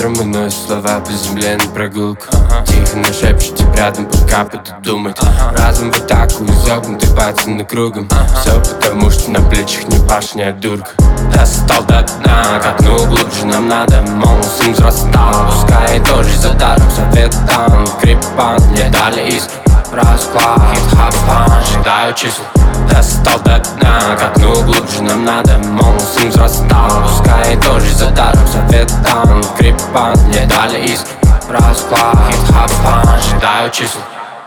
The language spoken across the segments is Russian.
ветром уносит слова по земле на прогулку. Тихо нашепчете рядом, пока буду думать. Разум в атаку, изогнутый пацаны кругом. Все потому, что на плечах не башня, а дурка. Достал до дна, копнул глубже, нам надо, мол, сын взрастал. Пускай тоже за даром, совет там. Крипан, мне дали иск, расклад, хит-хап, ожидаю чисел. Достал до дна, копнул глубже, нам надо, мол, сын взрастал. Пускай тоже за даром, совет там. Крипан, мне дали иск, расклад, хит-хап, ожидаю чисел.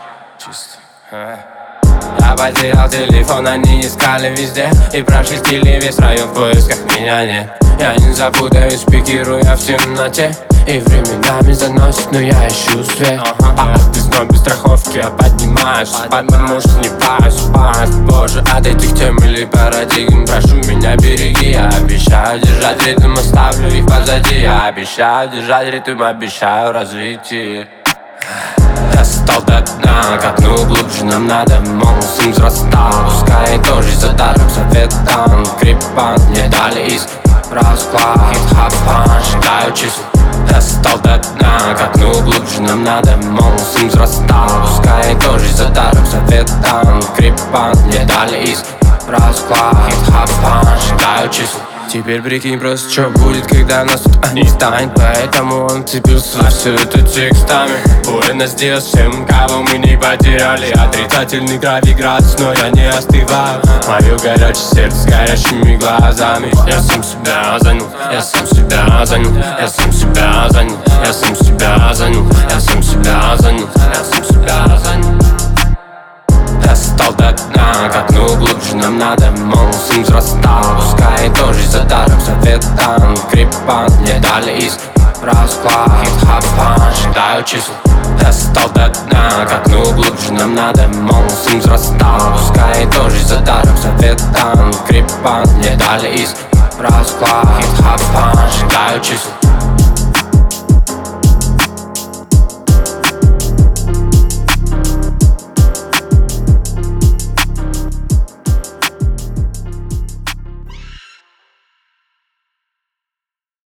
Я потерял телефон, они искали везде и прошерстили весь район в поисках меня нет. Я не запутаюсь, пикируя в темноте, и временами заносит, но я ищу свет. Без дно, без страховки, я поднимаюсь, потому что не паюсь. Боже, от этих тем или парадигм, прошу меня береги. Я обещаю держать ритм, оставлю их позади. Я обещаю держать ритм, обещаю развитие. Достал до дна, копнул глубже, нам надо, мол, сын взрастал. Пускай тоже за даром, совет там. Крипан, мне дали иск, расклад, хит-хап, ожидаю чисел. Достал до дна, копнул глубже, нам надо, мол, сын взрастал. Пускай тоже за даром, совет там. Крипан, мне дали иск, расклад, хит-хап, ожидаю чисел. Теперь прикинь просто, что будет, когда нас тут не станет. Поэтому он цепился во все это текстами. Больно сделать всем, кого мы не потеряли. Отрицательный гравиградус, но я не остываю. Мое горячее сердце с горящими глазами. Я сам себя занят, я сам себя занят, я сам себя занят, я сам себя занят, я сам себя занят, я сам себя занят. Достал до дна, копнул глубже, нам надо, мол, сын взрастал. Пускай тоже за даром, совет там. Крипан, мне дали иск, расклад, хит-хап, ожидаю чисел. Достал до дна, копнул глубже, нам надо, мол, сын взрастал. Пускай тоже за даром, совет там. Крипан, мне дали иск,